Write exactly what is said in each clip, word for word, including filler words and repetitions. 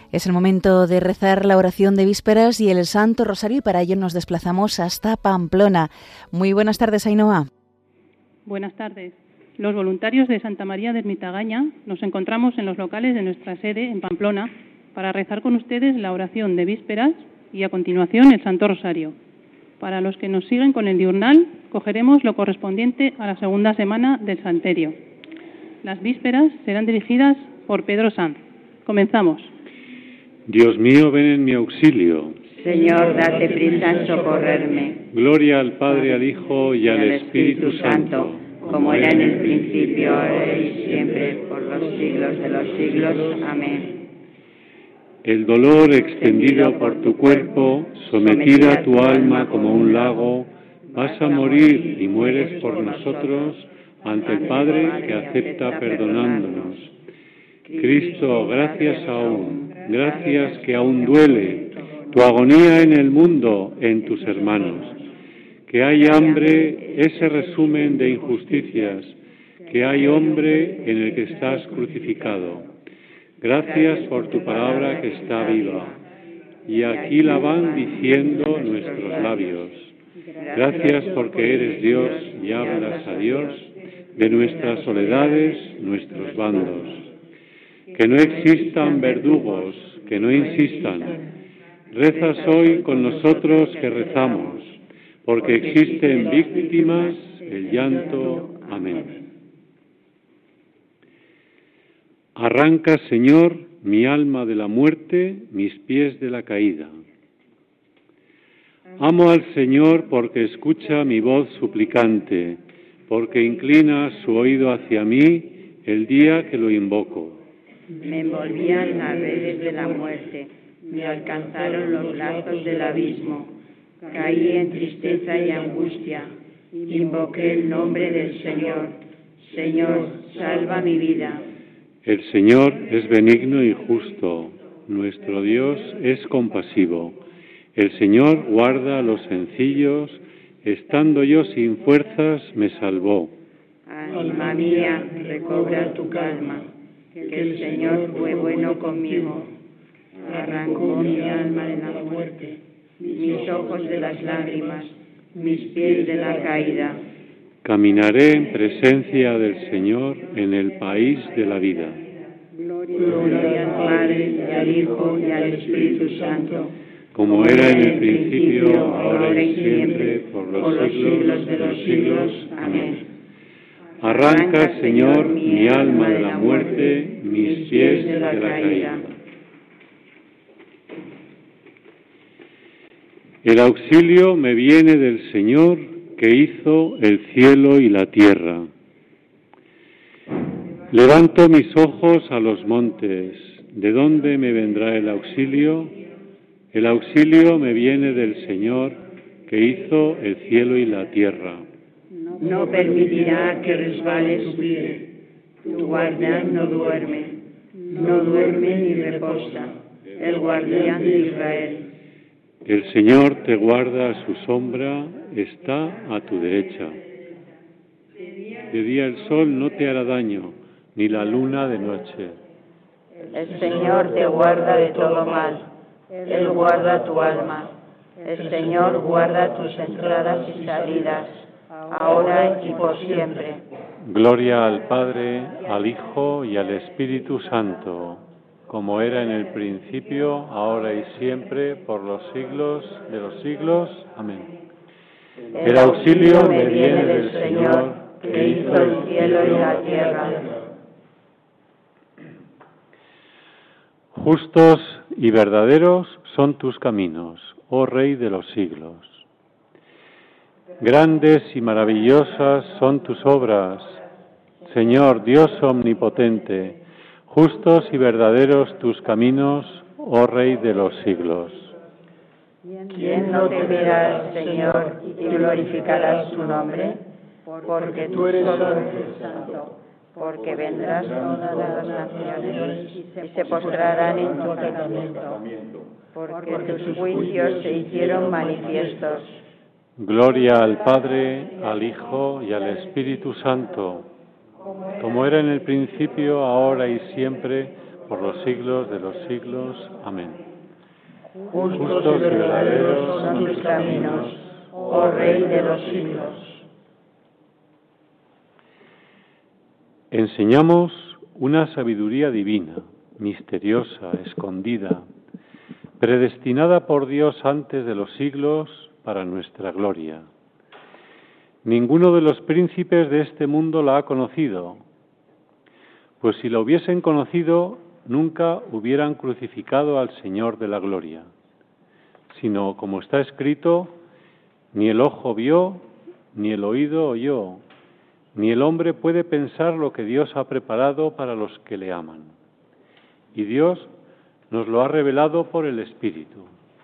Es el momento de rezar la oración de vísperas y el Santo Rosario, y para ello nos desplazamos hasta Pamplona. Muy buenas tardes, Ainhoa. Buenas tardes. Los voluntarios de Santa María de Ermitagaña nos encontramos en los locales de nuestra sede en Pamplona para rezar con ustedes la oración de vísperas y a continuación el Santo Rosario. Para los que nos siguen con el diurnal, cogeremos lo correspondiente a la segunda semana del Salterio. Las vísperas serán dirigidas por Pedro Sanz. Comenzamos. Dios mío, ven en mi auxilio. Señor, date prisa en socorrerme. Gloria al Padre, al Hijo y al Espíritu Santo, como era en el principio, ahora y siempre, por los siglos de los siglos. Amén. El dolor extendido por tu cuerpo, sometida tu alma como un lago, vas a morir y mueres por nosotros ante el Padre que acepta perdonándonos. Cristo, gracias aún, gracias que aún duele tu agonía en el mundo, en tus hermanos. Que hay hambre, ese resumen de injusticias, que hay hombre en el que estás crucificado. Gracias por tu palabra que está viva, y aquí la van diciendo nuestros labios. Gracias porque eres Dios y hablas a Dios de nuestras soledades, nuestros bandos. Que no existan verdugos, que no insistan. Rezas hoy con nosotros que rezamos, porque existen víctimas, el llanto. Amén. Arranca, Señor, mi alma de la muerte, mis pies de la caída. Amo al Señor porque escucha mi voz suplicante, porque inclina su oído hacia mí el día que lo invoco. Me envolvían las redes de la muerte, me alcanzaron los lazos del abismo. Caí en tristeza y angustia, invoqué el nombre del Señor. Señor, salva mi vida. El Señor es benigno y justo, nuestro Dios es compasivo. El Señor guarda a los sencillos, estando yo sin fuerzas me salvó. Alma mía, recobra tu calma, que el Señor fue bueno conmigo. Arrancó mi alma de la muerte, mis ojos de las lágrimas, mis pies de la caída. Caminaré en presencia del Señor en el país de la vida. Gloria al Padre, y al Hijo, y al Espíritu Santo, como era en el principio, ahora y siempre, por los siglos de los siglos. Amén. Arranca, Señor, mi alma de la muerte, mis pies de la caída. El auxilio me viene del Señor, que hizo el cielo y la tierra. Levanto mis ojos a los montes, ¿de dónde me vendrá el auxilio? El auxilio me viene del Señor, que hizo el cielo y la tierra. No permitirá que resbale su pie, tu guardián no duerme, no duerme ni reposa, el guardián de Israel. El Señor te guarda a su sombra, está a tu derecha. De día el sol no te hará daño, ni la luna de noche. El Señor te guarda de todo mal, Él guarda tu alma. El Señor guarda tus entradas y salidas, ahora y por siempre. Gloria al Padre, al Hijo y al Espíritu Santo, como era en el principio, ahora y siempre, por los siglos de los siglos. Amén. El auxilio me viene del Señor, que hizo el cielo y la tierra. Justos y verdaderos son tus caminos, oh Rey de los siglos. Grandes y maravillosas son tus obras, Señor Dios omnipotente. Justos y verdaderos tus caminos, oh Rey de los siglos. ¿Quién no temerá al Señor y glorificará su nombre? Porque tú eres solo santo, porque vendrás con todas las naciones y se postrarán en tu tratamiento, porque tus juicios se hicieron manifiestos. Gloria al Padre, al Hijo y al Espíritu Santo, como era en el principio, ahora y siempre, por los siglos de los siglos. Amén. Justos y verdaderos son tus caminos, oh Rey de los siglos. Enseñamos una sabiduría divina, misteriosa, escondida, predestinada por Dios antes de los siglos para nuestra gloria. Ninguno de los príncipes de este mundo la ha conocido, pues si la hubiesen conocido, nunca hubieran crucificado al Señor de la gloria, sino, como está escrito, ni el ojo vio, ni el oído oyó, ni el hombre puede pensar lo que Dios ha preparado para los que le aman. Y Dios nos lo ha revelado por el Espíritu.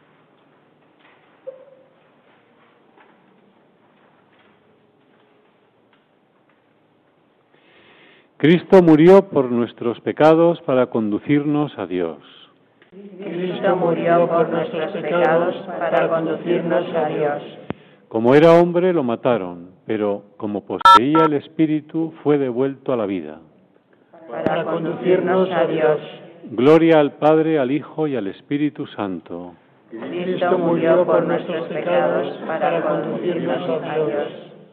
Cristo murió por nuestros pecados para conducirnos a Dios. Cristo murió por nuestros pecados para conducirnos a Dios. Como era hombre, lo mataron, pero como poseía el Espíritu, fue devuelto a la vida. Para conducirnos a Dios. Gloria al Padre, al Hijo y al Espíritu Santo. Cristo murió por nuestros pecados para conducirnos a Dios.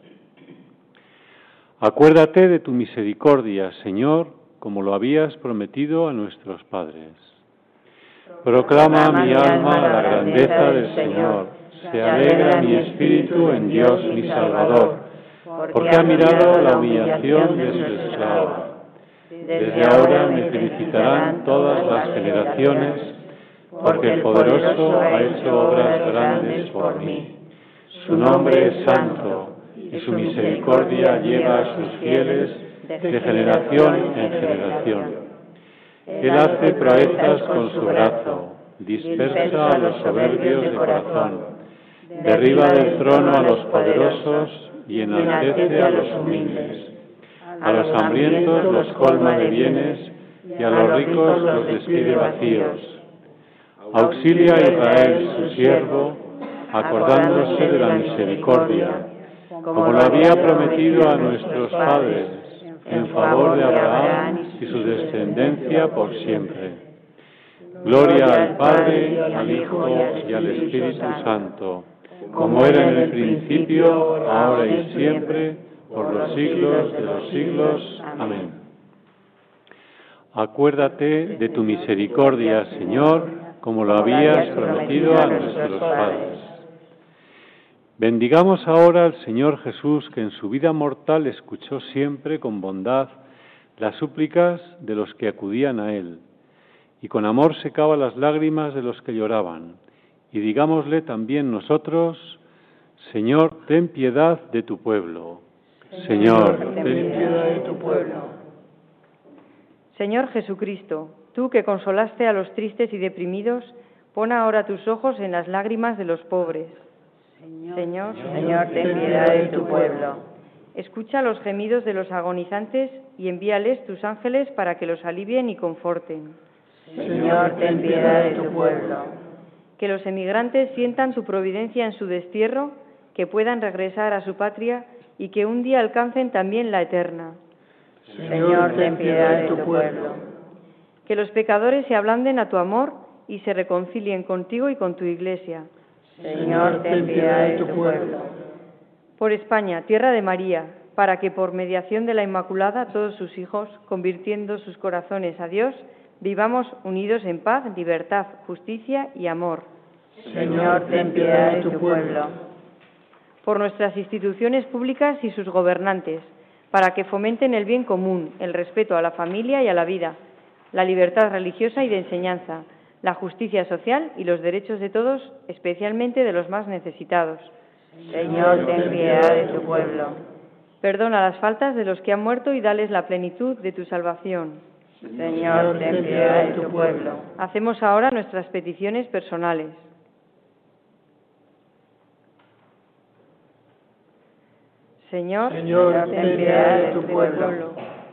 Acuérdate de tu misericordia, Señor, como lo habías prometido a nuestros padres. Proclama mi alma la grandeza del Señor. Se alegra mi espíritu en Dios mi Salvador, porque ha mirado la humillación de su esclava. Desde ahora me felicitarán todas las generaciones, porque el Poderoso ha hecho obras grandes por mí. Su nombre es santo, y su misericordia lleva a sus fieles de generación en generación. Él hace proezas con su brazo, dispersa a los soberbios de corazón, derriba del trono a los poderosos y enaltece a los humildes. A los hambrientos los colma de bienes y a los ricos los despide vacíos. Auxilia a Israel, su siervo, acordándose de la misericordia, como lo había prometido a nuestros padres, en favor de Abraham y su descendencia por siempre. Gloria al Padre, al Hijo y al Espíritu Santo, como era en el principio, ahora y siempre, por los siglos de los siglos. Amén. Acuérdate de tu misericordia, Señor, como lo habías prometido a nuestros padres. Bendigamos ahora al Señor Jesús, que en su vida mortal escuchó siempre con bondad las súplicas de los que acudían a Él, y con amor secaba las lágrimas de los que lloraban. Y digámosle también nosotros: Señor, ten piedad de tu pueblo. Señor, ten piedad de tu pueblo. Señor Jesucristo, tú que consolaste a los tristes y deprimidos, pon ahora tus ojos en las lágrimas de los pobres. Señor, Señor, ten piedad de tu pueblo. Escucha los gemidos de los agonizantes y envíales tus ángeles para que los alivien y conforten. Señor, ten piedad de tu pueblo. Que los emigrantes sientan tu providencia en su destierro, que puedan regresar a su patria y que un día alcancen también la eterna. Señor, ten piedad de tu pueblo. Que los pecadores se ablanden a tu amor y se reconcilien contigo y con tu Iglesia. Señor, ten piedad de tu pueblo. Por España, tierra de María, para que por mediación de la Inmaculada todos sus hijos, convirtiendo sus corazones a Dios, vivamos unidos en paz, libertad, justicia y amor. Señor, ten piedad de tu pueblo. Por nuestras instituciones públicas y sus gobernantes, para que fomenten el bien común, el respeto a la familia y a la vida, la libertad religiosa y de enseñanza, la justicia social y los derechos de todos, especialmente de los más necesitados. Señor, ten piedad de tu pueblo. Perdona las faltas de los que han muerto y dales la plenitud de tu salvación. Señor, ten piedad de tu pueblo. Hacemos ahora nuestras peticiones personales. Señor, Señor, ten piedad de tu pueblo.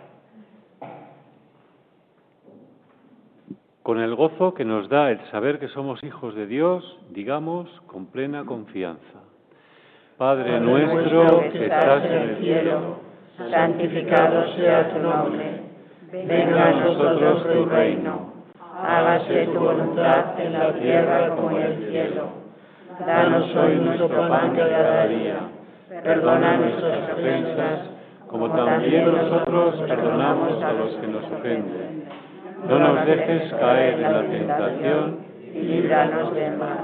Con el gozo que nos da el saber que somos hijos de Dios, digamos con plena confianza: Padre nuestro que estás en el cielo, santificado sea tu nombre. venga a nosotros tu reino. Hágase tu voluntad en la tierra como en el cielo. Danos hoy nuestro pan de cada día. Perdona nuestras ofensas, como también nosotros perdonamos a los que nos ofenden. No nos dejes caer en la tentación y líbranos del mal.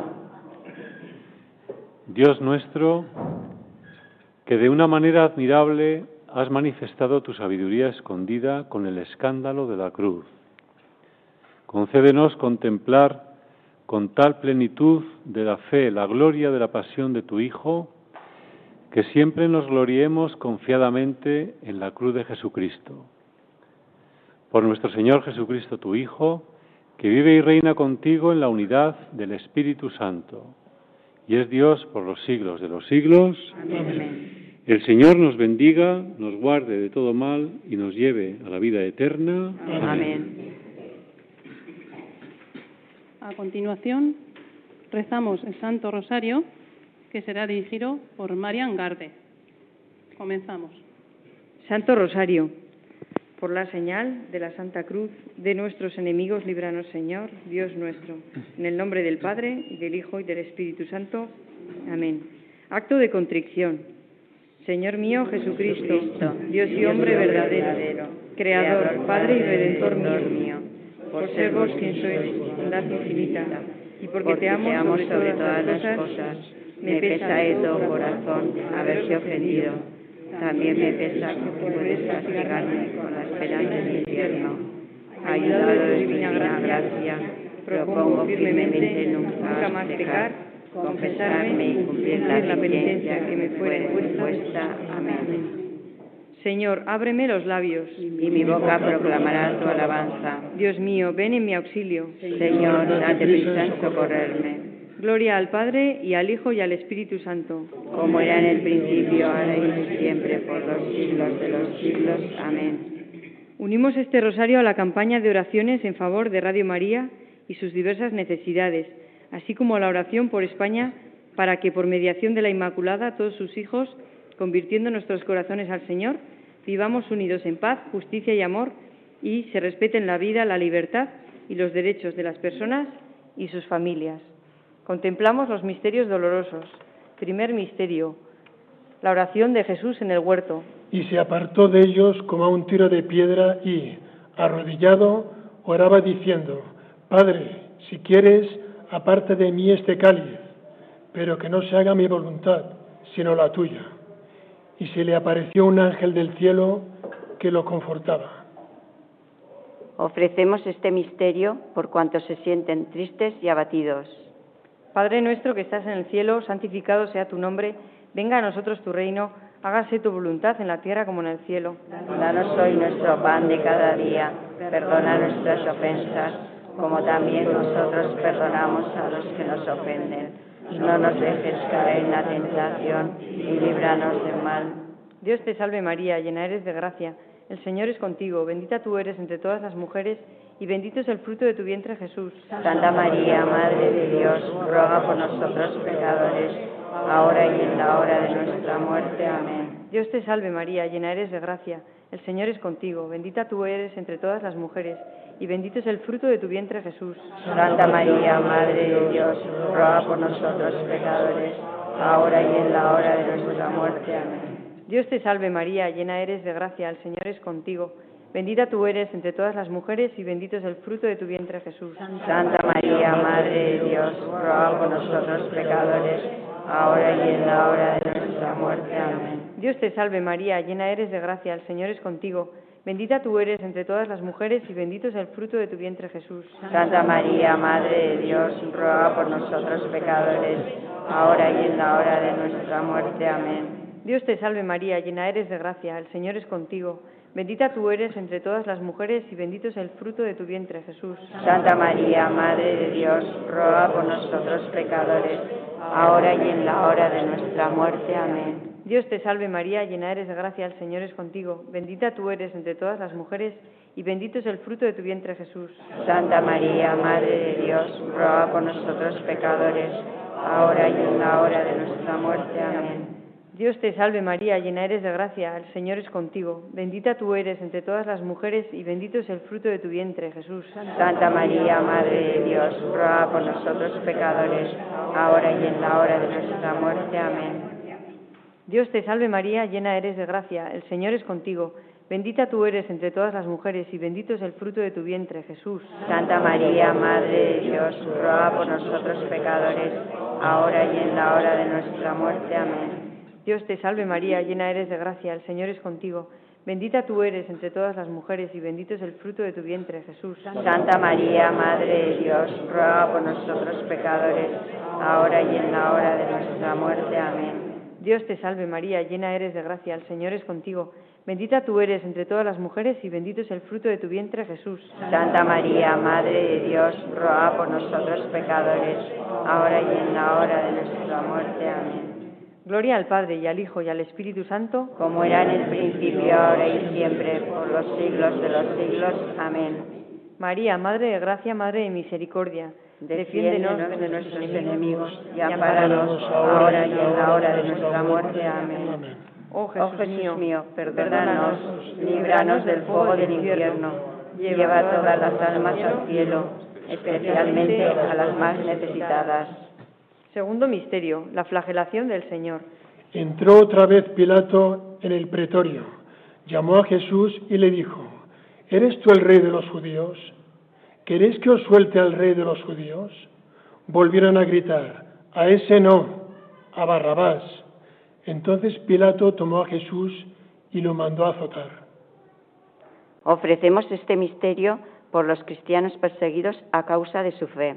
Dios nuestro, que de una manera admirable has manifestado tu sabiduría escondida con el escándalo de la cruz. Concédenos contemplar con tal plenitud de la fe la gloria de la pasión de tu Hijo, que siempre nos gloriemos confiadamente en la cruz de Jesucristo. Por nuestro Señor Jesucristo, tu Hijo, que vive y reina contigo en la unidad del Espíritu Santo, y es Dios por los siglos de los siglos. Amén. El Señor nos bendiga, nos guarde de todo mal y nos lleve a la vida eterna. Amén. Amén. A continuación, rezamos el Santo Rosario, que será dirigido por Marian Garde. Comenzamos. Santo Rosario, por la señal de la Santa Cruz de nuestros enemigos, líbranos, Señor, Dios nuestro. En el nombre del Padre, y del Hijo, y del Espíritu Santo. Amén. Acto de contrición. Señor mío Jesucristo, Dios y hombre verdadero, Creador, Padre y Redentor mío, por ser vos quien sois bondad infinita, y porque te amo sobre todas las cosas, me pesa de todo corazón haberte ofendido. También me pesa que puedes castigarme con la esperanza del infierno. Ayudado de divina gracia, propongo firmemente nunca más pecar, confesarme y cumplir la penitencia que me fuere impuesta. Amén. Señor, ábreme los labios, y mi boca proclamará tu alabanza. Dios mío, ven en mi auxilio. Señor, date prisa en socorrerme. Gloria al Padre, y al Hijo, y al Espíritu Santo. Como era en el principio, ahora y siempre, por los siglos de los siglos. Amén. Unimos este rosario a la campaña de oraciones en favor de Radio María y sus diversas necesidades, así como a la oración por España, para que por mediación de la Inmaculada todos sus hijos, convirtiendo nuestros corazones al Señor, vivamos unidos en paz, justicia y amor, y se respeten la vida, la libertad y los derechos de las personas y sus familias. Contemplamos los misterios dolorosos. Primer misterio, la oración de Jesús en el huerto. Y se apartó de ellos como a un tiro de piedra y, arrodillado, oraba diciendo: Padre, si quieres, aparta de mí este cáliz, pero que no se haga mi voluntad, sino la tuya. Y se le apareció un ángel del cielo que lo confortaba. Ofrecemos este misterio por cuantos se sienten tristes y abatidos. Padre nuestro que estás en el cielo, santificado sea tu nombre, venga a nosotros tu reino, hágase tu voluntad en la tierra como en el cielo. Danos hoy nuestro pan de cada día, perdona nuestras ofensas, como también nosotros perdonamos a los que nos ofenden. No nos dejes caer en la tentación y líbranos del mal. Dios te salve María, llena eres de gracia, el Señor es contigo, bendita tú eres entre todas las mujeres, y bendito es el fruto de tu vientre, Jesús. Santa María, Madre de Dios, ruega por nosotros pecadores, ahora y en la hora de nuestra muerte. Amén. Dios te salve María, llena eres de gracia, el Señor es contigo, bendita tú eres entre todas las mujeres, y bendito es el fruto de tu vientre, Jesús. Santa María, Madre de Dios, ruega por nosotros pecadores, ahora y en la hora de nuestra muerte. Amén. Dios te salve María, llena eres de gracia, el Señor es contigo, bendita tú eres entre todas las mujeres y bendito es el fruto de tu vientre, Jesús. Santa María, Madre de Dios, ruega por nosotros pecadores, ahora y en la hora de nuestra muerte. Amén. Dios te salve María, llena eres de gracia, el Señor es contigo, bendita tú eres entre todas las mujeres y bendito es el fruto de tu vientre, Jesús. Santa María, Madre de Dios, ruega por nosotros pecadores, ahora y en la hora de nuestra muerte. Amén. Dios te salve María, llena eres de gracia, el Señor es contigo, bendita tú eres entre todas las mujeres y bendito es el fruto de tu vientre, Jesús. Santa María, Madre de Dios, ruega por nosotros pecadores, ahora y en la hora de nuestra muerte. Amén. Dios te salve María, llena eres de gracia, el Señor es contigo, bendita tú eres entre todas las mujeres y bendito es el fruto de tu vientre, Jesús. Santa María, Madre de Dios, ruega por nosotros pecadores, ahora y en la hora de nuestra muerte. Amén. Dios te salve María, llena eres de gracia, el Señor es contigo. Bendita tú eres entre todas las mujeres y bendito es el fruto de tu vientre, Jesús. Santa María, Madre de Dios, ruega por nosotros pecadores, ahora y en la hora de nuestra muerte. Amén. Dios te salve María, llena eres de gracia, el Señor es contigo. Bendita tú eres entre todas las mujeres y bendito es el fruto de tu vientre, Jesús. Santa María, Madre de Dios, ruega por nosotros pecadores, ahora y en la hora de nuestra muerte. Amén. Dios te salve María, llena eres de gracia, el Señor es contigo. Bendita tú eres entre todas las mujeres y bendito es el fruto de tu vientre, Jesús. Santa María, Madre de Dios, ruega por nosotros pecadores, ahora y en la hora de nuestra muerte. Amén. Dios te salve María, llena eres de gracia, el Señor es contigo. Bendita tú eres entre todas las mujeres y bendito es el fruto de tu vientre, Jesús. Santa María, Madre de Dios, ruega por nosotros pecadores, ahora y en la hora de nuestra muerte. Amén. Gloria al Padre, y al Hijo, y al Espíritu Santo, como era en el principio, ahora y siempre, por los siglos de los siglos. Amén. María, Madre de gracia, Madre de misericordia, defiéndenos de nuestros enemigos y ampáranos ahora y en la hora de nuestra muerte. Amén. Oh Jesús, oh Jesús mío, perdónanos, líbranos del fuego del infierno, lleva todas las almas al cielo, especialmente a las más necesitadas. Segundo misterio, la flagelación del Señor. Entró otra vez Pilato en el pretorio, llamó a Jesús y le dijo: ¿Eres tú el rey de los judíos? ¿Queréis que os suelte al rey de los judíos? Volvieron a gritar: a ese no, a Barrabás. Entonces Pilato tomó a Jesús y lo mandó a azotar. Ofrecemos este misterio por los cristianos perseguidos a causa de su fe.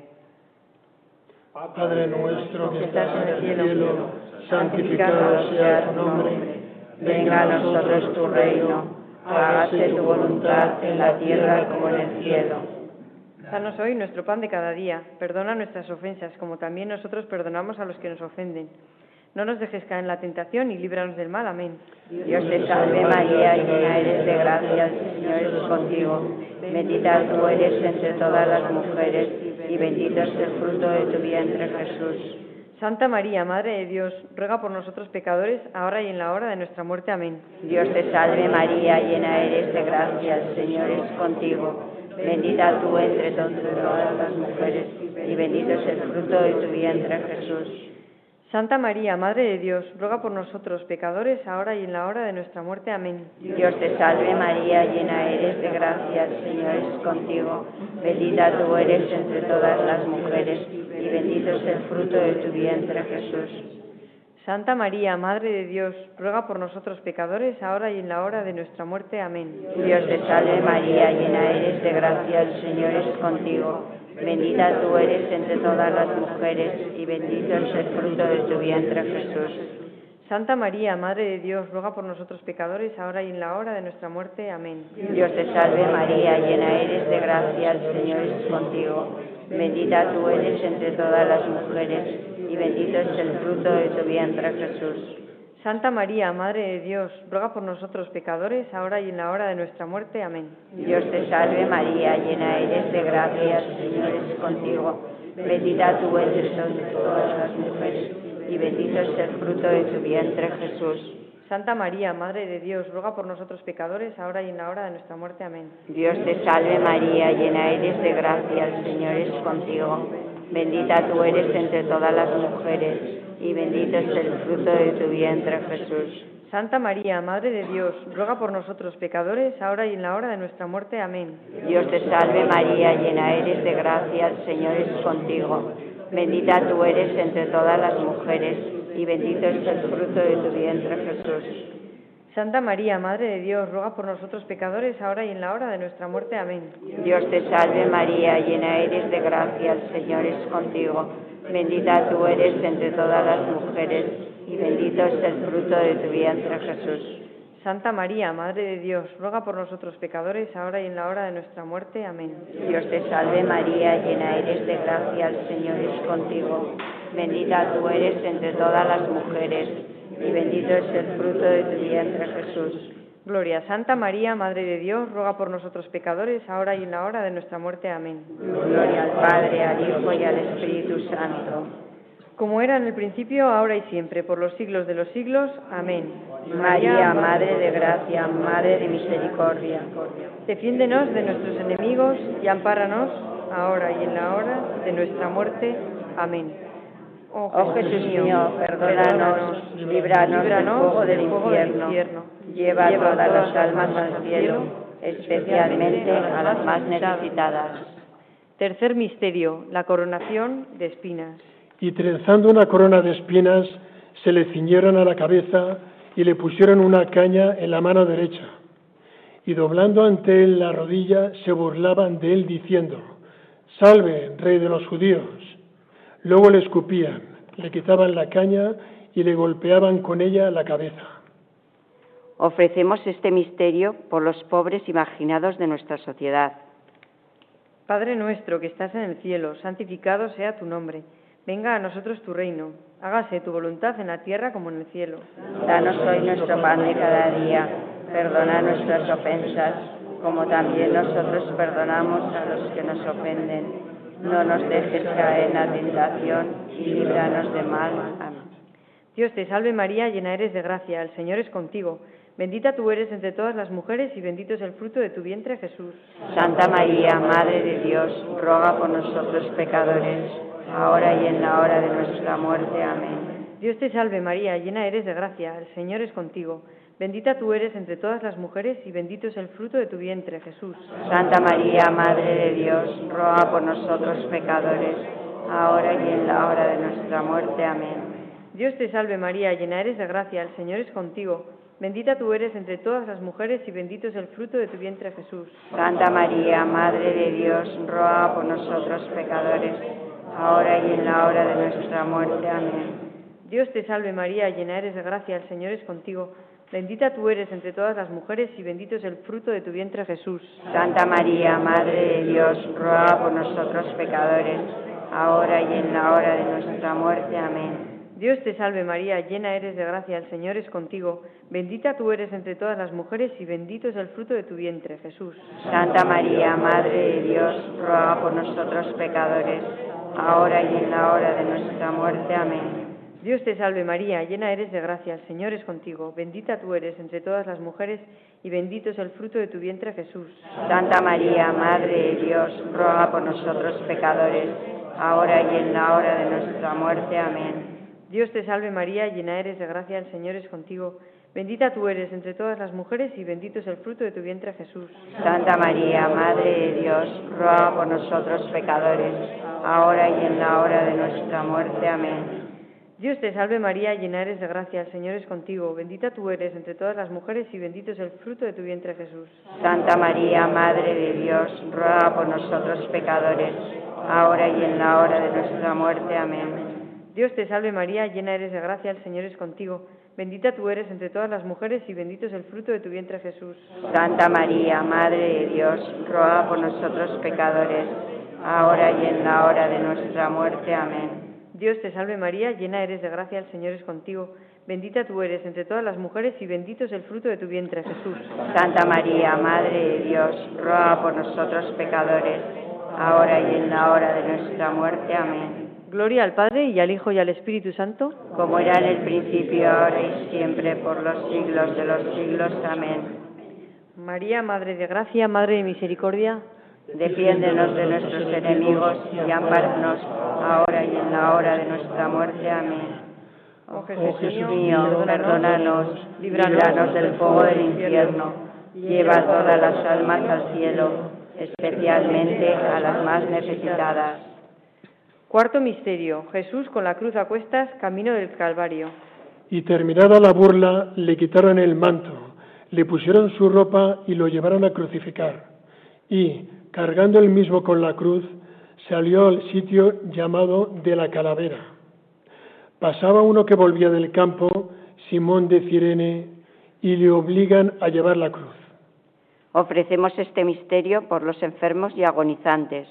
Padre nuestro que estás en el cielo, santificado sea tu nombre. Venga a nosotros tu reino, hágase tu voluntad en la tierra como en el cielo. Danos hoy nuestro pan de cada día, perdona nuestras ofensas, como también nosotros perdonamos a los que nos ofenden. No nos dejes caer en la tentación y líbranos del mal. Amén. Dios te salve María, llena eres de gracia, el Señor es contigo. Bendita tú eres entre todas las mujeres y bendito es el fruto de tu vientre, Jesús. Santa María, Madre de Dios, ruega por nosotros pecadores, ahora y en la hora de nuestra muerte. Amén. Dios te salve María, llena eres de gracia, el Señor es contigo. Bendita tú entre todas las mujeres y bendito es el fruto de tu vientre, Jesús. Santa María, Madre de Dios, ruega por nosotros pecadores, ahora y en la hora de nuestra muerte. Amén. Dios te salve María, llena eres de gracia, el Señor es contigo. Bendita tú eres entre todas las mujeres y bendito es el fruto de tu vientre, Jesús. Santa María, Madre de Dios, ruega por nosotros pecadores, ahora y en la hora de nuestra muerte. Amén. Dios te salve María, llena eres de gracia, el Señor es contigo. Bendita tú eres entre todas las mujeres y bendito es el fruto de tu vientre, Jesús. Santa María, Madre de Dios, ruega por nosotros pecadores, ahora y en la hora de nuestra muerte. Amén. Dios te salve María, llena eres de gracia, el Señor es contigo. Bendita tú eres entre todas las mujeres y bendito es el fruto de tu vientre, Jesús. Santa María, Madre de Dios, ruega por nosotros pecadores, ahora y en la hora de nuestra muerte. Amén. Dios te salve María, llena eres de gracia, el Señor es contigo. Bendita tú eres entre todas las mujeres y bendito es el fruto de tu vientre, Jesús. Santa María, Madre de Dios, ruega por nosotros pecadores, ahora y en la hora de nuestra muerte. Amén. Dios te salve María, llena eres de gracia, el Señor es contigo. Bendita tú eres entre todas las mujeres y bendito es el fruto de tu vientre, Jesús. Santa María, Madre de Dios, ruega por nosotros pecadores, ahora y en la hora de nuestra muerte. Amén. Dios te salve María, llena eres de gracia, el Señor es contigo. Bendita tú eres entre todas las mujeres y bendito es el fruto de tu vientre, Jesús. Santa María, Madre de Dios, ruega por nosotros pecadores, ahora y en la hora de nuestra muerte. Amén. Dios te salve María, llena eres de gracia, el Señor es contigo. Bendita tú eres entre todas las mujeres y bendito es el fruto de tu vientre, Jesús. Santa María, Madre de Dios, ruega por nosotros pecadores, ahora y en la hora de nuestra muerte. Amén. Dios te salve María, llena eres de gracia, el Señor es contigo. Bendita tú eres entre todas las mujeres y bendito es el fruto de tu vientre, Jesús. Gloria. Santa María, Madre de Dios, ruega por nosotros pecadores, ahora y en la hora de nuestra muerte. Amén. Gloria al Padre, al Hijo y al Espíritu Santo. como era en el principio, ahora y siempre, por los siglos de los siglos. Amén. María, Madre de Gracia, Madre de Misericordia, defiéndenos de nuestros enemigos y ampáranos, ahora y en la hora de nuestra muerte. Amén. Oh Jesús, oh Jesús mío, perdónanos, líbranos del fuego del infierno, lleva todas las almas al cielo, especialmente a las más necesitadas. Tercer misterio, la coronación de espinas. Y trenzando una corona de espinas, se le ciñeron a la cabeza y le pusieron una caña en la mano derecha. Y doblando ante él la rodilla, se burlaban de él diciendo: «Salve, Rey de los judíos». Luego le escupían, le quitaban la caña y le golpeaban con ella la cabeza. Ofrecemos este misterio por los pobres y marginados de nuestra sociedad. Padre nuestro que estás en el cielo, santificado sea tu nombre. Venga a nosotros tu reino. Hágase tu voluntad en la tierra como en el cielo. Danos hoy nuestro pan de cada día. Perdona nuestras ofensas, como también nosotros perdonamos a los que nos ofenden. No nos dejes caer en la tentación y líbranos de mal. Amén. Dios te salve María, llena eres de gracia, el Señor es contigo. Bendita tú eres entre todas las mujeres y bendito es el fruto de tu vientre, Jesús. Santa María, Madre de Dios, ruega por nosotros pecadores, ahora y en la hora de nuestra muerte. Amén. Dios te salve María, llena eres de gracia, el Señor es contigo. Bendita tú eres entre todas las mujeres y bendito es el fruto de tu vientre, Jesús. Santa María, Madre de Dios, ruega por nosotros pecadores, ahora y en la hora de nuestra muerte. Amén. Dios te salve María, llena eres de gracia, el Señor es contigo. Bendita tú eres entre todas las mujeres y bendito es el fruto de tu vientre, Jesús. Santa María, Madre de Dios, ruega por nosotros pecadores, ahora y en la hora de nuestra muerte. Amén. Dios te salve María, llena eres de gracia, el Señor es contigo. Bendita tú eres entre todas las mujeres y bendito es el fruto de tu vientre, Jesús. Santa María, Madre de Dios, ruega por nosotros pecadores, ahora y en la hora de nuestra muerte. Amén. Dios te salve María, llena eres de gracia, el Señor es contigo. Bendita tú eres entre todas las mujeres y bendito es el fruto de tu vientre, Jesús. Santa María, Madre de Dios, ruega por nosotros pecadores, ahora y en la hora de nuestra muerte. Amén. Dios te salve María, llena eres de gracia, el Señor es contigo. Bendita tú eres entre todas las mujeres y bendito es el fruto de tu vientre, Jesús. Santa María, Madre de Dios, ruega por nosotros pecadores, ahora y en la hora de nuestra muerte. Amén. Dios te salve María, llena eres de gracia, el Señor es contigo. Bendita tú eres entre todas las mujeres y bendito es el fruto de tu vientre, Jesús. Santa María, Madre de Dios, ruega por nosotros pecadores, ahora y en la hora de nuestra muerte. Amén. Dios te salve María, llena eres de gracia, el Señor es contigo. Bendita tú eres entre todas las mujeres y bendito es el fruto de tu vientre, Jesús. Santa María, Madre de Dios, ruega por nosotros pecadores, ahora y en la hora de nuestra muerte. Amén. Dios te salve María, llena eres de gracia, el Señor es contigo. Bendita tú eres entre todas las mujeres y bendito es el fruto de tu vientre, Jesús. Santa María, Madre de Dios, ruega por nosotros pecadores, ahora y en la hora de nuestra muerte. Amén. Dios te salve María, llena eres de gracia, el Señor es contigo. Bendita tú eres entre todas las mujeres y bendito es el fruto de tu vientre, Jesús. Santa María, Madre de Dios, ruega por nosotros pecadores, ahora y en la hora de nuestra muerte. Amén. Gloria al Padre, y al Hijo, y al Espíritu Santo, como era en el principio, ahora y siempre, por los siglos de los siglos. Amén. María, Madre de Gracia, Madre de Misericordia, defiéndenos de nuestros enemigos y ampáranos ahora y en la hora de nuestra muerte. Amén. Oh Jesús, oh Jesús mío, perdónanos, líbranos del fuego del infierno, lleva todas las almas al cielo, especialmente a las más necesitadas. Cuarto misterio, Jesús con la cruz a cuestas, camino del Calvario. Y terminada la burla, le quitaron el manto, le pusieron su ropa y lo llevaron a crucificar. Y, cargando él mismo con la cruz, salió al sitio llamado de la Calavera. Pasaba uno que volvía del campo, Simón de Cirene, y le obligan a llevar la cruz. Ofrecemos este misterio por los enfermos y agonizantes.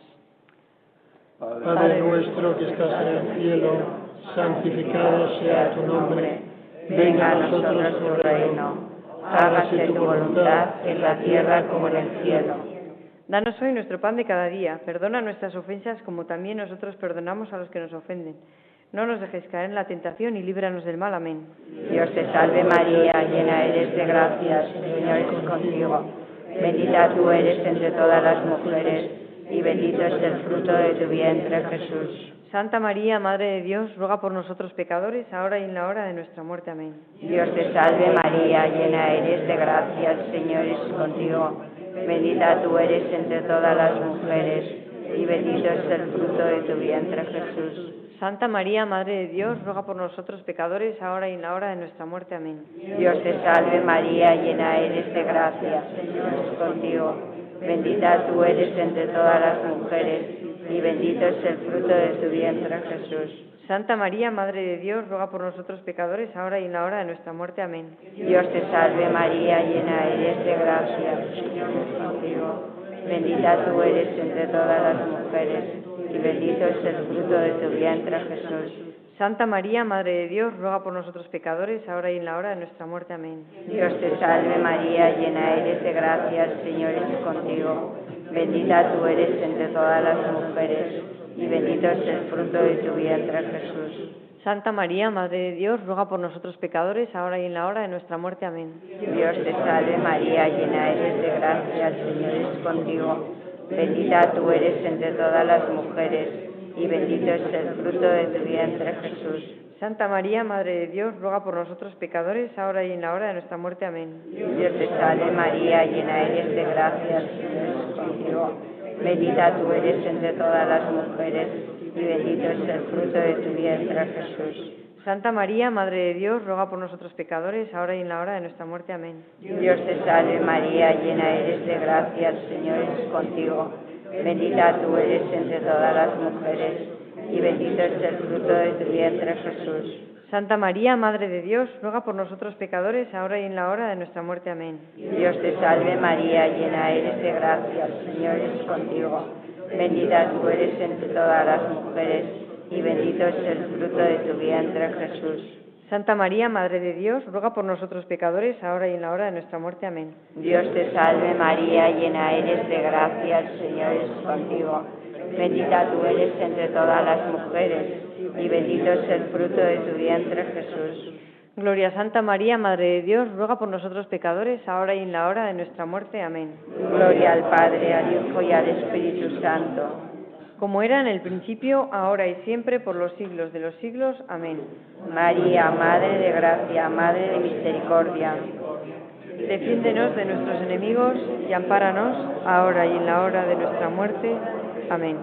Padre nuestro que estás en el cielo, santificado sea tu nombre. Venga a nosotros tu reino. Hágase tu voluntad en la tierra como en el cielo. Danos hoy nuestro pan de cada día. Perdona nuestras ofensas como también nosotros perdonamos a los que nos ofenden. No nos dejes caer en la tentación y líbranos del mal. Amén. Dios te salve María, llena eres de gracia, el Señor es contigo. Bendita tú eres entre todas las mujeres, y bendito es el fruto de tu vientre, Jesús. Santa María, Madre de Dios, ruega por nosotros pecadores, ahora y en la hora de nuestra muerte. Amén. Dios te salve María, llena eres de gracia, el Señor es contigo. Bendita tú eres entre todas las mujeres, y bendito es el fruto de tu vientre, Jesús. Santa María, Madre de Dios, ruega por nosotros pecadores, ahora y en la hora de nuestra muerte. Amén. Dios te salve María, llena eres de gracia, el Señor es contigo. Bendita tú eres entre todas las mujeres, y bendito es el fruto de tu vientre, Jesús. Santa María, Madre de Dios, ruega por nosotros pecadores, ahora y en la hora de nuestra muerte. Amén. Dios te salve María, llena eres de gracia, el Señor es contigo. Bendita tú eres entre todas las mujeres, y bendito es el fruto de tu vientre, Jesús. Santa María, Madre de Dios, ruega por nosotros pecadores, ahora y en la hora de nuestra muerte. Amén. Dios te salve María, llena eres de gracia, el Señor es contigo. Bendita tú eres entre todas las mujeres, y bendito es el fruto de tu vientre, Jesús. Santa María, Madre de Dios, ruega por nosotros pecadores, ahora y en la hora de nuestra muerte. Amén. Dios te salve María, llena eres de gracia, el Señor es contigo. Bendita tú eres entre todas las mujeres, y bendito es el fruto de tu vientre, Jesús. Santa María, Madre de Dios, ruega por nosotros pecadores, ahora y en la hora de nuestra muerte. Amén. Dios te salve María, llena eres de gracia, el Señor es contigo. Bendita tú eres entre todas las mujeres, y bendito es el fruto de tu vientre, Jesús. Santa María, Madre de Dios, ruega por nosotros pecadores, ahora y en la hora de nuestra muerte. Amén. Dios te salve María, llena eres de gracia, el Señor es contigo. Bendita tú eres entre todas las mujeres, y bendito es el fruto de tu vientre, Jesús. Santa María, Madre de Dios, ruega por nosotros pecadores, ahora y en la hora de nuestra muerte. Amén. Dios te salve María, llena eres de gracia, el Señor es contigo. Bendita tú eres entre todas las mujeres, y bendito es el fruto de tu vientre, Jesús. Santa María, Madre de Dios, ruega por nosotros pecadores, ahora y en la hora de nuestra muerte. Amén. Dios te salve María, llena eres de gracia, el Señor es contigo. Bendita tú eres entre todas las mujeres, y bendito es el fruto de tu vientre, Jesús. Gloria a Santa María, Madre de Dios, ruega por nosotros pecadores, ahora y en la hora de nuestra muerte. Amén. Gloria al Padre, al Hijo y al Espíritu Santo. Como era en el principio, ahora y siempre, por los siglos de los siglos. Amén. María, Madre de gracia, Madre de misericordia, defiéndenos de nuestros enemigos y ampáranos, ahora y en la hora de nuestra muerte. Amén.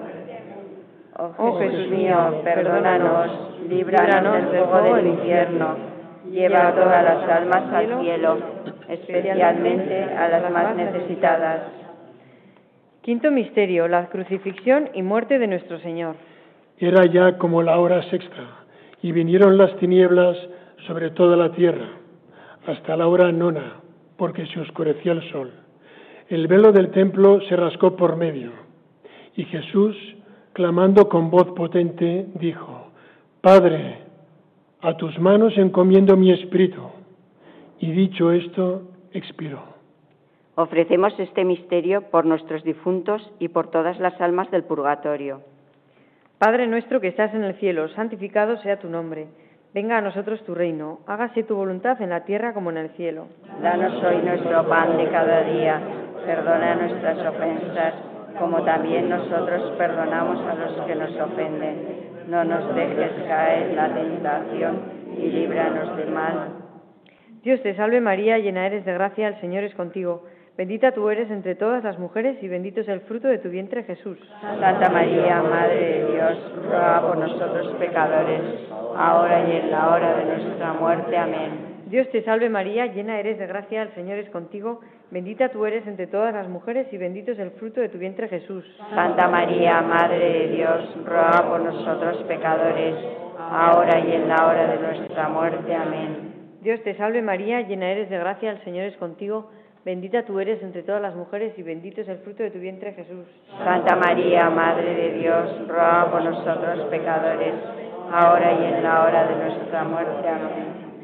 Oh Jesús mío, perdónanos, líbranos del fuego del infierno, lleva a todas las almas al cielo, especialmente a las más necesitadas. Quinto misterio, la crucifixión y muerte de nuestro Señor. Era ya como la hora sexta, y vinieron las tinieblas sobre toda la tierra, hasta la hora nona, porque se oscureció el sol. El velo del templo se rasgó por medio, y Jesús, clamando con voz potente, dijo: Padre, a tus manos encomiendo mi espíritu. Y dicho esto, expiró. Ofrecemos este misterio por nuestros difuntos y por todas las almas del purgatorio. Padre nuestro que estás en el cielo, santificado sea tu nombre. Venga a nosotros tu reino, hágase tu voluntad en la tierra como en el cielo. Danos hoy nuestro pan de cada día, perdona nuestras ofensas, como también nosotros perdonamos a los que nos ofenden. No nos dejes caer en la tentación y líbranos del mal. Dios te salve María, llena eres de gracia, el Señor es contigo. Bendita tú eres entre todas las mujeres y bendito es el fruto de tu vientre, Jesús. Santa María, Madre de Dios, ruega por nosotros pecadores, ahora y en la hora de nuestra muerte. Amén. Dios te salve María, llena eres de gracia, el Señor es contigo. Bendita tú eres entre todas las mujeres y bendito es el fruto de tu vientre, Jesús. Santa María, Madre de Dios, ruega por nosotros pecadores, ahora y en la hora de nuestra muerte. Amén. Dios te salve María, llena eres de gracia, el Señor es contigo. Bendita tú eres entre todas las mujeres y bendito es el fruto de tu vientre, Jesús. Santa María, Madre de Dios, ruega por nosotros pecadores, ahora y en la hora de nuestra muerte. Amén.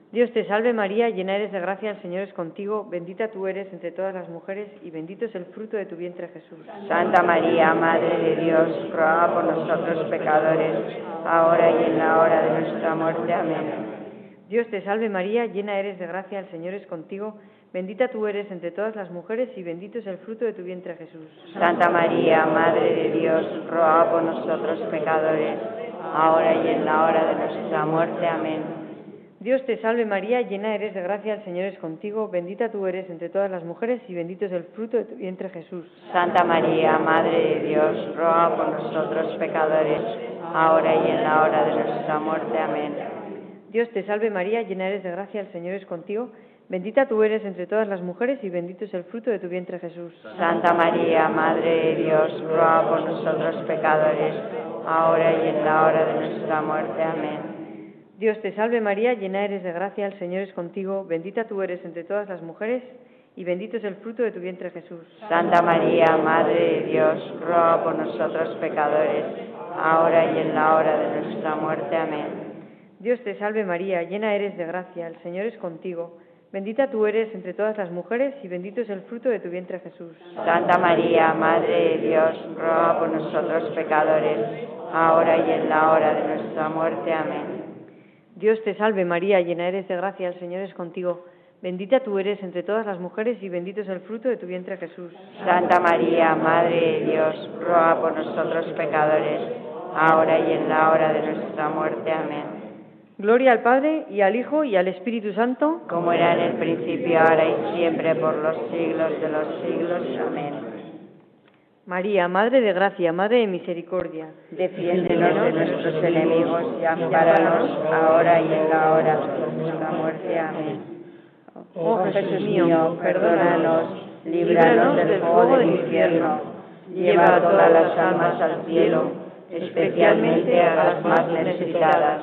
Dios te salve María, llena eres de gracia, el Señor es contigo, bendita tú eres entre todas las mujeres y bendito es el fruto de tu vientre Jesús. Santa María, Madre de Dios, ruega por nosotros pecadores, ahora y en la hora de nuestra muerte. Amén. Dios te salve María, llena eres de gracia, el Señor es contigo, bendita tú eres entre todas las mujeres y bendito es el fruto de tu vientre Jesús. Santa María, Madre de Dios, ruega por nosotros pecadores, ahora y en la hora de nuestra muerte. Amén. Dios te salve María, llena eres de gracia, el Señor es contigo, bendita tú eres entre todas las mujeres y bendito es el fruto de tu vientre Jesús. Santa María, Madre de Dios, ruega por nosotros pecadores, ahora y en la hora de nuestra muerte. Amén. Dios te salve María, llena eres de gracia, el Señor es contigo, bendita tú eres entre todas las mujeres y bendito es el fruto de tu vientre Jesús. Santa María, Madre de Dios, ruega por nosotros pecadores, ahora y en la hora de nuestra muerte. Amén. Dios te salve María, llena eres de gracia, el Señor es contigo, bendita tú eres entre todas las mujeres y bendito es el fruto de tu vientre Jesús. Santa María, Madre de Dios, ruega por nosotros pecadores, ahora y en la hora de nuestra muerte. Amén. Dios te salve María, llena eres de gracia, el Señor es contigo, bendita tú eres entre todas las mujeres y bendito es el fruto de tu vientre Jesús. Santa María, Madre de Dios, ruega por nosotros pecadores, ahora y en la hora de nuestra muerte. Amén. Dios te salve María, llena eres de gracia, el Señor es contigo, bendita tú eres entre todas las mujeres y bendito es el fruto de tu vientre Jesús. Santa María, Madre de Dios, ruega por nosotros pecadores, ahora y en la hora de nuestra muerte. Amén. Gloria al Padre, y al Hijo, y al Espíritu Santo, como era en el principio, ahora y siempre, por los siglos de los siglos. Amén. María, Madre de gracia, Madre de misericordia, defiéndenos de nuestros enemigos y ampáranos ahora y en la hora de nuestra muerte. Amén. Oh Jesús mío, perdónanos, líbranos del fuego del infierno, lleva a todas las almas al cielo, especialmente a las más necesitadas.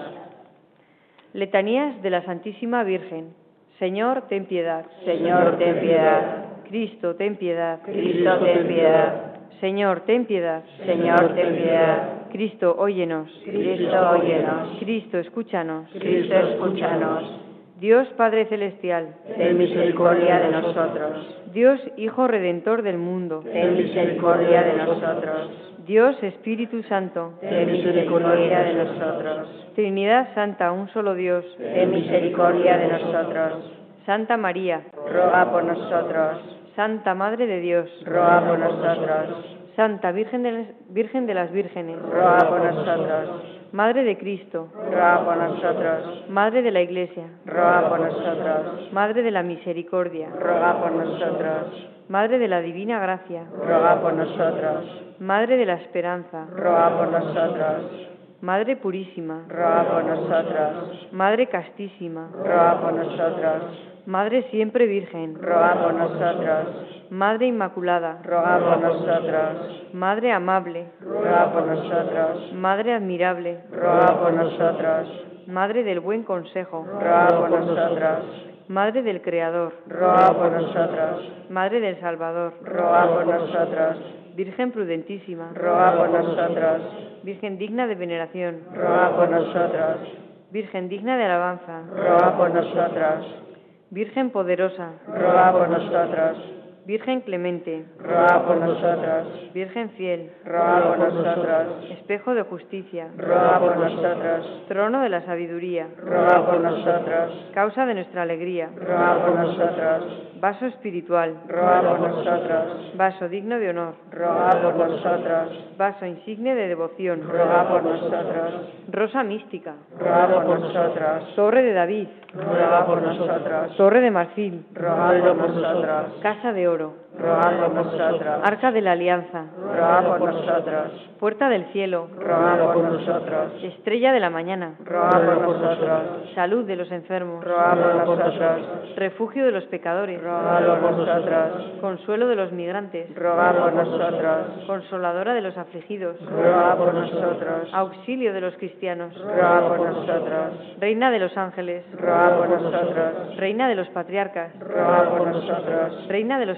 Letanías de la Santísima Virgen. Señor, ten piedad. Señor, ten piedad. Cristo, ten piedad. Cristo, ten piedad. Señor, ten piedad. Señor, ten piedad. Cristo, óyenos. Cristo, óyenos. Cristo, escúchanos. Cristo, escúchanos. Dios Padre Celestial, ten misericordia de nosotros. Dios Hijo Redentor del mundo, ten misericordia de nosotros. Dios Espíritu Santo, ten misericordia de nosotros. Trinidad Santa, un solo Dios, ten misericordia de nosotros. Santa María, ruega por nosotros. Santa Madre de Dios, ruega por nosotros. Santa Virgen de las, Virgen de las Vírgenes, ruega por nosotros. Madre de Cristo, ruega por nosotros. Madre de la Iglesia, ruega por nosotros. Madre de la Misericordia, ruega por nosotros. Madre de la Divina Gracia, ruega por nosotros. Madre de la Esperanza, ruega por nosotros. Madre Purísima, ruega por nosotros. Madre Castísima, ruega por nosotros. Madre Siempre Virgen, ruega por nosotros. Madre Inmaculada, ruega por nosotros. Madre Amable, ruega por nosotros. Madre Admirable, ruega por nosotros. Madre del Buen Consejo, ruega por nosotros. Madre del Creador, ruega por nosotros. Madre del Salvador, ruega por nosotros. Virgen prudentísima, ruega por nosotros. Virgen digna de veneración, ruega por nosotros. Virgen digna de alabanza, ruega por nosotros. Virgen poderosa, ruega por nosotros. Virgen clemente, ruega por nosotros. Virgen fiel, ruega por nosotros. Espejo de justicia, ruega por nosotros. Trono de la sabiduría, ruega por nosotros. Causa de nuestra alegría, ruega por nosotros. Vaso espiritual, ruega por nosotros. Vaso digno de honor, ruega por nosotros. Vaso insigne de devoción, ruega por nosotros. Rosa mística, ruega por nosotros. Torre de David, ruega por nosotros. Torre de marfil, ruega por nosotros. Casa de oro, ruega por nosotros. Arca de la Alianza, ruega por nosotros. Puerta del cielo, ruega por nosotros. Estrella de la mañana, ruega por nosotros. Salud de los enfermos, ruega por nosotros. Refugio de los pecadores, ruega por nosotros. Consuelo de los migrantes, ruega por nosotros. Consoladora de los afligidos, ruega por nosotros. Auxilio de los cristianos, ruega por nosotros. Reina de los ángeles, ruega por nosotros. Reina de los patriarcas, ruega por nosotros. Reina de los profetas,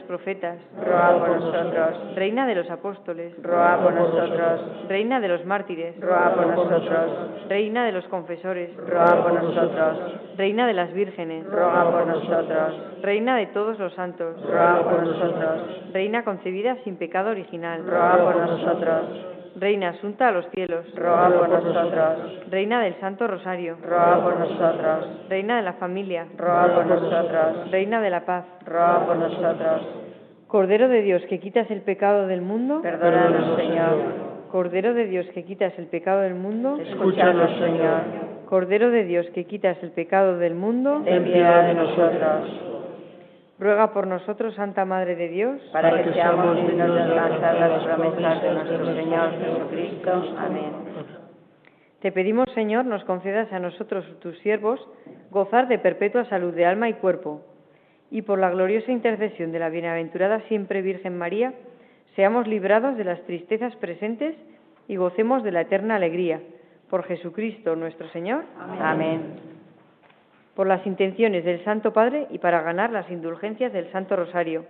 profetas, ruega por nosotros. Reina de los apóstoles, Ruega por nosotros. Reina de los mártires, Ruega por nosotros. Reina de los confesores, Ruega por nosotros. Reina de las vírgenes, Ruega por nosotros. Reina de todos los santos, Ruega por nosotros. Reina concebida sin pecado original, Ruega por nosotros. Reina asunta a los cielos, Ruega por nosotros. Reina del Santo Rosario, Ruega por nosotros. Reina de la familia, Ruega por nosotros. Reina de la paz, Ruega por nosotros. Cordero de Dios que quitas el pecado del mundo, Perdónanos, Señor. Cordero de Dios que quitas el pecado del mundo, Escúchanos, Señor. Cordero de Dios que quitas el pecado del mundo, Ten piedad de nosotros. ruega por nosotros, Santa Madre de Dios, Para que seamos dignos de alcanzar las promesas de nuestro Señor Jesucristo. Amén. Te pedimos, Señor, nos concedas a nosotros, tus siervos, gozar de perpetua salud de alma y cuerpo, y por la gloriosa intercesión de la bienaventurada siempre Virgen María, seamos librados de las tristezas presentes y gocemos de la eterna alegría. Por Jesucristo nuestro Señor. Amén. Amén. Por las intenciones del Santo Padre y para ganar las indulgencias del Santo Rosario.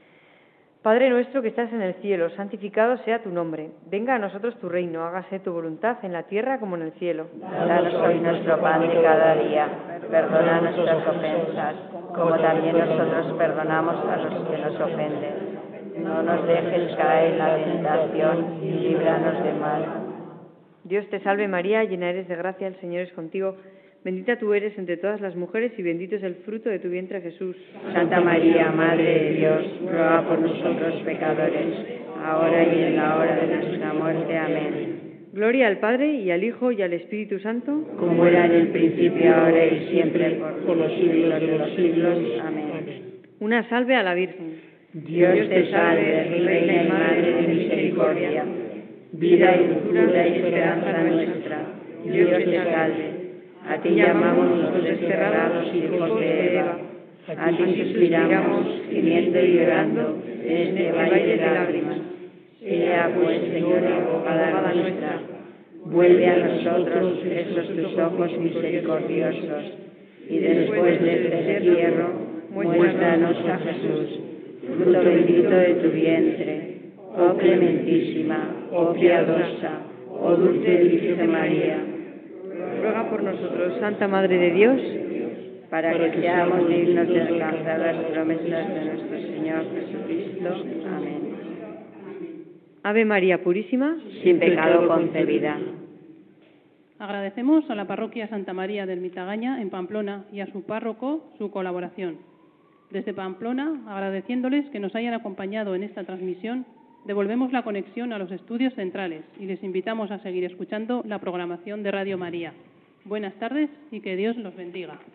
Padre nuestro que estás en el cielo, santificado sea tu nombre. Venga a nosotros tu reino, hágase tu voluntad en la tierra como en el cielo. Danos hoy nuestro pan de cada día. Perdona nuestras ofensas, como también nosotros perdonamos a los que nos ofenden. No nos dejes caer en la tentación y líbranos del mal. Dios te salve María, llena eres de gracia, el Señor es contigo. Bendita tú eres entre todas las mujeres y bendito es el fruto de tu vientre, Jesús. Santa María, Madre de Dios, ruega por nosotros pecadores, ahora y en la hora de nuestra muerte. Amén. Gloria al Padre, y al Hijo, y al Espíritu Santo, como era en el principio, ahora y siempre, por los siglos de los siglos. Amén. Una salve a la Virgen. Dios te salve, Reina y Madre de misericordia, vida y dulzura y esperanza nuestra. Dios te salve. A ti llamamos los desterrados hijos de Eva. A ti suspiramos, gimiendo y llorando, en este valle de lágrimas. Sea pues, Señora, abogada nuestra, vuelve a nosotros esos tus ojos misericordiosos, y después de este destierro, muéstranos a Jesús, fruto bendito de tu vientre. Oh clementísima, oh piadosa, oh dulce Virgen María, ruega por nosotros, Santa Madre de Dios, para que seamos dignos de alcanzar las promesas de nuestro Señor Jesucristo. Amén. Ave María Purísima, sin pecado concebida. Agradecemos a la parroquia Santa María del Mitagaña en Pamplona y a su párroco su colaboración. Desde Pamplona, agradeciéndoles que nos hayan acompañado en esta transmisión, devolvemos la conexión a los estudios centrales y les invitamos a seguir escuchando la programación de Radio María. Buenas tardes y que Dios los bendiga.